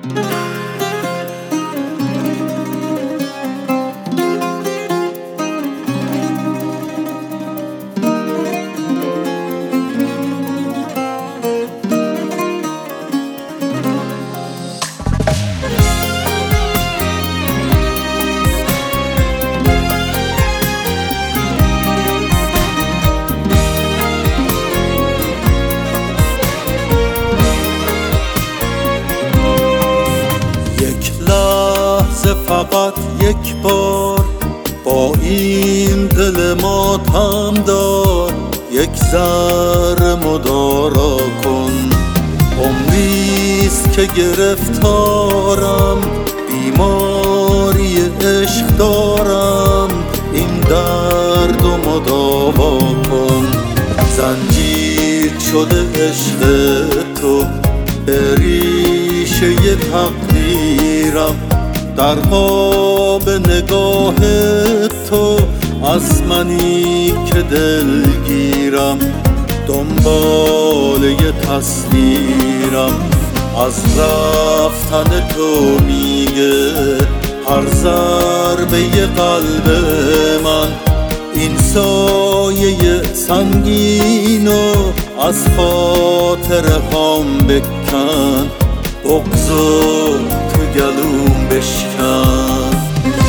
فقط یک بار با این دل ماتم دار، یک ذره مدارا کن. عمریست که گرفتارم، بیماری عشق دارم، این درد و مداوا کن. زنجیر شده عشق تو به ریشه تقدیرم، در قاب نگاه تو از منی که دلگیرم. دنباله تصویرم از رفتن تو میگه، هر ضربه قلب من این سایه سنگینو از خاطر هم بکن. بغضو تو گلوم بشکن.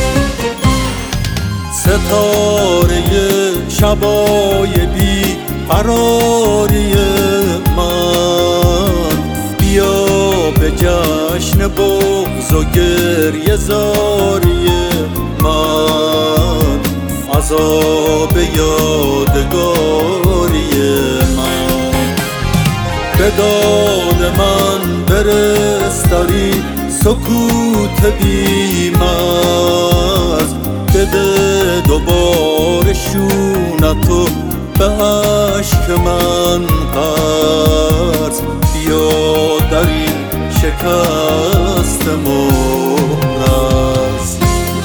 ستاره شبای بی قراری من، بیا به جشن بغض و گریه زاری من، عذاب یادگاری من. به داد من برستاری سکوت بیمز، بده دوباره شونتو به عشق من قرض. بیا در این شکست مهرز.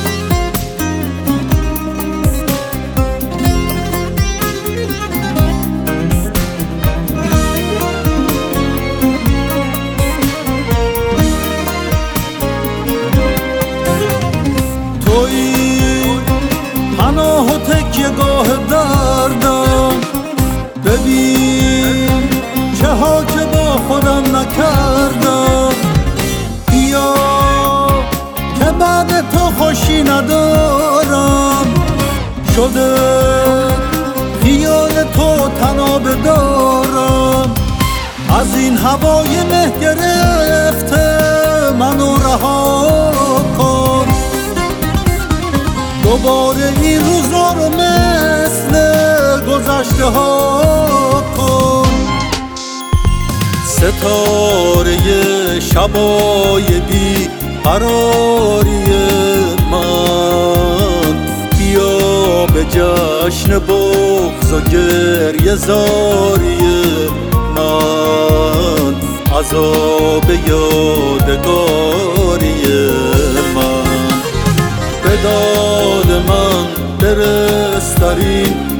پناه و تکیه‌گاه دردم، ببین چه ها که با خودم نکردم. بیا که بعد تو خوشی ندارم، شده خیال تو تناب دارم. از این هوای مه گرفته منو رها کن. دوباره این روزا رو مثل گذشته ها کن. ستاره شبای بی قراری من، بیا به جشن بغض و گریه زاری من، عذاب یادگاری من. به داد من برس در این